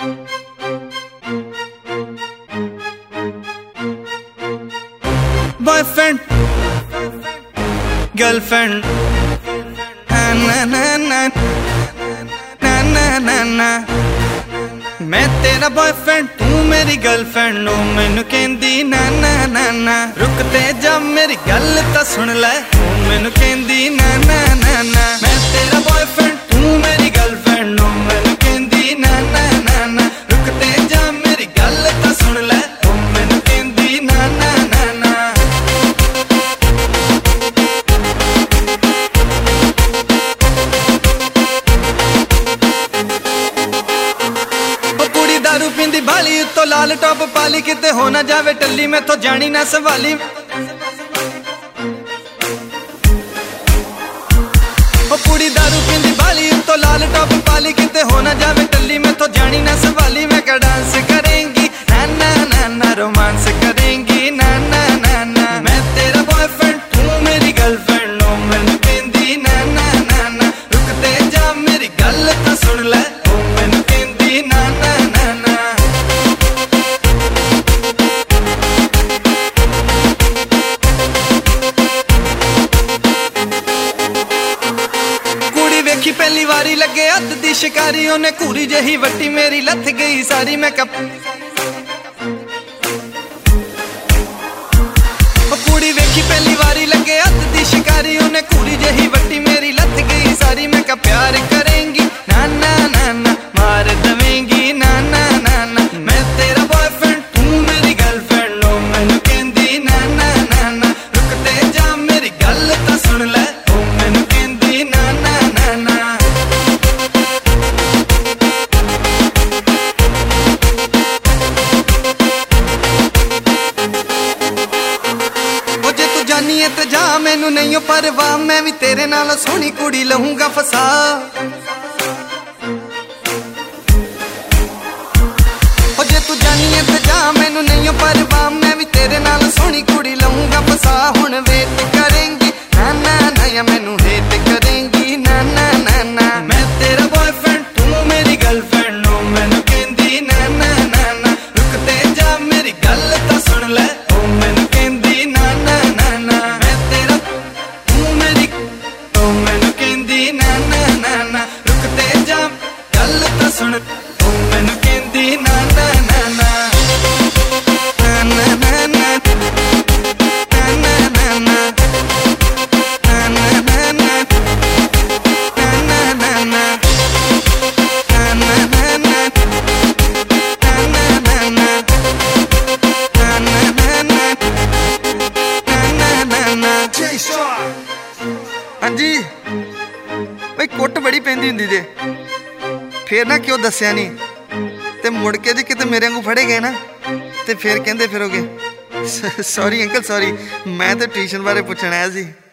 Boyfriend girlfriend ना ना ना ना ना ना मैं तेरा बॉयफ्रेंड तू मेरी गर्लफ्रेंड ओ मैनू कहंदी ना ना ना ना रुकते जा मेरी गल तां सुन लै ओ मैनू कहंदी ना ना ना ना मैं तेरा बॉयफ्रेंड तू मेरी गर्लफ्रेंड ओ मैनू कहंदी ना ना ना ना रुकते जा मेरी गल तां सुन लै ओ मैनू कहंदी ना ना ना ना दारू पींदी भाली उत्तो लाल टॉप पाली किते हो ना जावे टल्ली मैं तो जानी ना सवाली पूरी दारू पींदी भाली उत्तो लाल टॉप पाली किते हो ना जावे टल्ली मैं तो जानी ना सवाली मैं क्या डांस करेंगी ना ना ना ना रोमांस करेंगी ना ना ना ना मैं तेरा बॉयफ्रेंड तू मेरी गर्लफ्रेंड ओ मैनू कहंदी ना ना ना ना रुकते जा मेरी गल तां सुन लै ओ मैनू कहंदी ना ना ना ना देखी पहली वारी लगे हथ दी शिकारी उन्हें घूरी जही वट्टी मेरी लथ गई सारी मैं कप कुड़ी वेखी पहली वारी लगे हथ दी शिकारी उन्हें घूरी जही वट्टी मेरी लथ गई सारी मैं का प्यार करेंगी ना ना ना ना मार दवेंगी ना ना ना ना मैं तेरा बॉयफ्रेंड तू मेरी गर्लफ्रेंड ओ मैनू कहंदी ना ना ना ना रुकते जा मेरी गल तां सुन लै ओ मैनू कहंदी ना ना ना ना जानी है तो जा मैनू नहीं परवाह मैं भी तेरे नाल सोहनी कुड़ी लहूंगा फसा जे तू जानी है तो जा मैनू नहीं परवाह मैं भी तेरे नाल सोहनी कुड़ी लहूंगा फसा हुण वेट करेंगी ना ना ना या मैनू हेट करेंगी ना ना ना ना मैं तेरा बॉयफ्रेंड तू मेरी गर्लफ्रेंड ओ मैनू कहंदी ना ना ना ना रुकते जा मेरी गल तां सुन लै ओ मैनू कहंदी ना ना ना ना मैं तेरा तू मेरी ओ मैनू कहंदी ना ना ना ना रुकते जा गल तां सुन ओ मैनू कहंदी ना ना ना ना ना ना ना जी भाई कुट बड़ी पैंदी हुंदी जे फिर ना क्यों दस्या नहीं ते मुड़ के जी किते मेरे वांगू फड़े गए ना ते फिर कहंदे फिरोगे सॉरी अंकल सॉरी मैं तो ट्यूशन बारे पुछण आया सी।